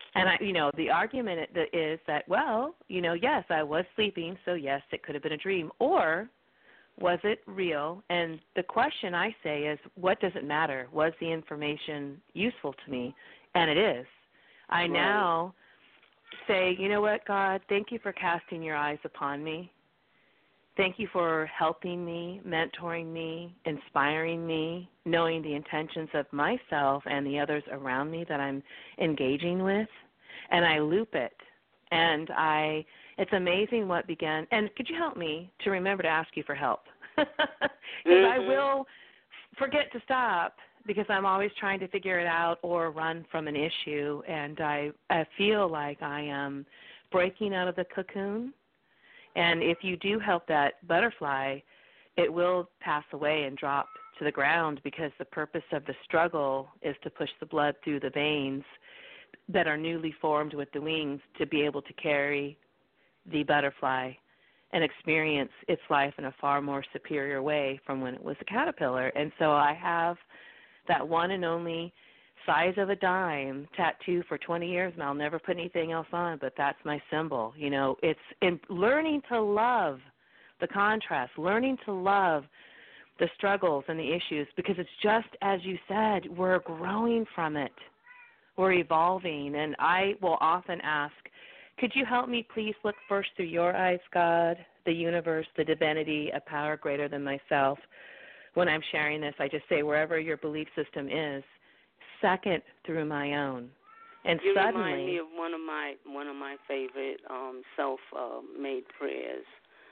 [SPEAKER 1] And I, you know, the argument is that, well, you know, yes, I was sleeping, so yes, it could have been a dream, or was it real? And the question I say is, what does it matter? Was the information useful to me? And it is. I
[SPEAKER 3] right.
[SPEAKER 1] now say, you know what, God, thank you for casting your eyes upon me. Thank you for helping me, mentoring me, inspiring me, knowing the intentions of myself and the others around me that I'm engaging with, and I loop it. And I, it's amazing what began. And could you help me to remember to ask you for help? Because mm-hmm. I will forget to stop because I'm always trying to figure it out or run from an issue, and I, I feel like I am breaking out of the cocoon. And if you do help that butterfly, it will pass away and drop to the ground, because the purpose of the struggle is to push the blood through the veins that are newly formed with the wings to be able to carry the butterfly and experience its life in a far more superior way from when it was a caterpillar. And so I have that one and only size of a dime tattoo for twenty years, and I'll never put anything else on, but that's my symbol. You know, it's in learning to love the contrast, learning to love the struggles and the issues, because it's just as you said, we're growing from it. We're evolving, and I will often ask, could you help me please look first through your eyes, God, the universe, the divinity, a power greater than myself. When I'm sharing this, I just say wherever your belief system is, second through my own. And
[SPEAKER 3] you
[SPEAKER 1] suddenly,
[SPEAKER 3] remind me of one of my one of my favorite um, self-made uh, prayers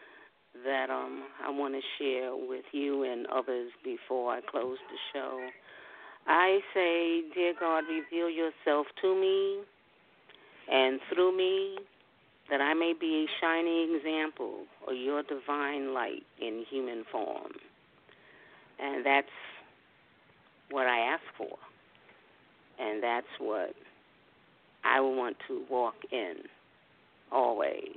[SPEAKER 3] that um, I want to share with you and others before I close the show. I say, dear God, reveal yourself to me and through me, that I may be a shining example of your divine light in human form. And that's what I ask for. And that's what I want to walk in always.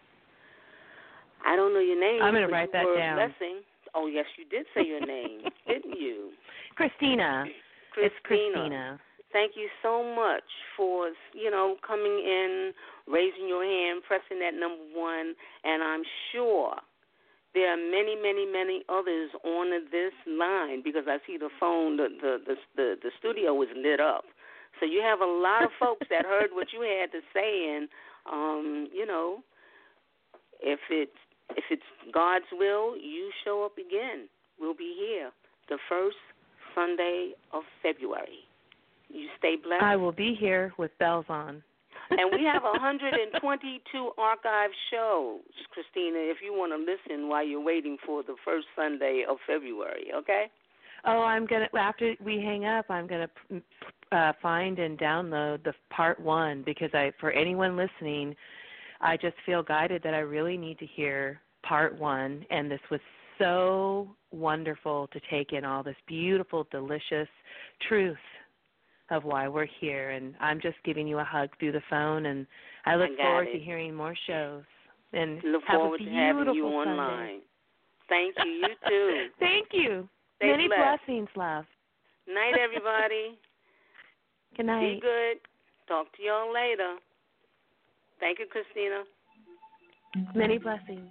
[SPEAKER 3] I don't know your name.
[SPEAKER 1] I'm going to write that down.
[SPEAKER 3] Blessing. Oh, yes, you did say your name, didn't you?
[SPEAKER 1] Christina.
[SPEAKER 3] Christina.
[SPEAKER 1] It's Christina.
[SPEAKER 3] Thank you so much for, you know, coming in, raising your hand, pressing that number one, and I'm sure there are many, many, many others on this line, because I see the phone, the the the, the, the studio is lit up. So you have a lot of folks that heard what you had to say, and, um, you know, if it's, if it's God's will, you show up again. We'll be here the first Sunday of February. You stay blessed.
[SPEAKER 1] I will be here with bells on.
[SPEAKER 3] And we have one hundred twenty-two archive shows, Christina, if you want to listen while you're waiting for the first Sunday of February, okay?
[SPEAKER 1] Oh, I'm going to, after we hang up, I'm going to uh, find and download the part one, because I, for anyone listening, I just feel guided that I really need to hear part one, and this was so wonderful to take in all this beautiful, delicious truth of why we're here, and I'm just giving you a hug through the phone, and I look
[SPEAKER 3] I
[SPEAKER 1] forward
[SPEAKER 3] it.
[SPEAKER 1] to hearing more shows. And
[SPEAKER 3] look
[SPEAKER 1] have
[SPEAKER 3] forward
[SPEAKER 1] a
[SPEAKER 3] to having you
[SPEAKER 1] Sunday.
[SPEAKER 3] online. Thank you. You too.
[SPEAKER 1] Thank you.
[SPEAKER 3] Stay
[SPEAKER 1] Many
[SPEAKER 3] blessed.
[SPEAKER 1] blessings, love.
[SPEAKER 3] Night, everybody.
[SPEAKER 1] Good night.
[SPEAKER 3] Be good. Talk to y'all later. Thank you, Christina.
[SPEAKER 1] Many blessings.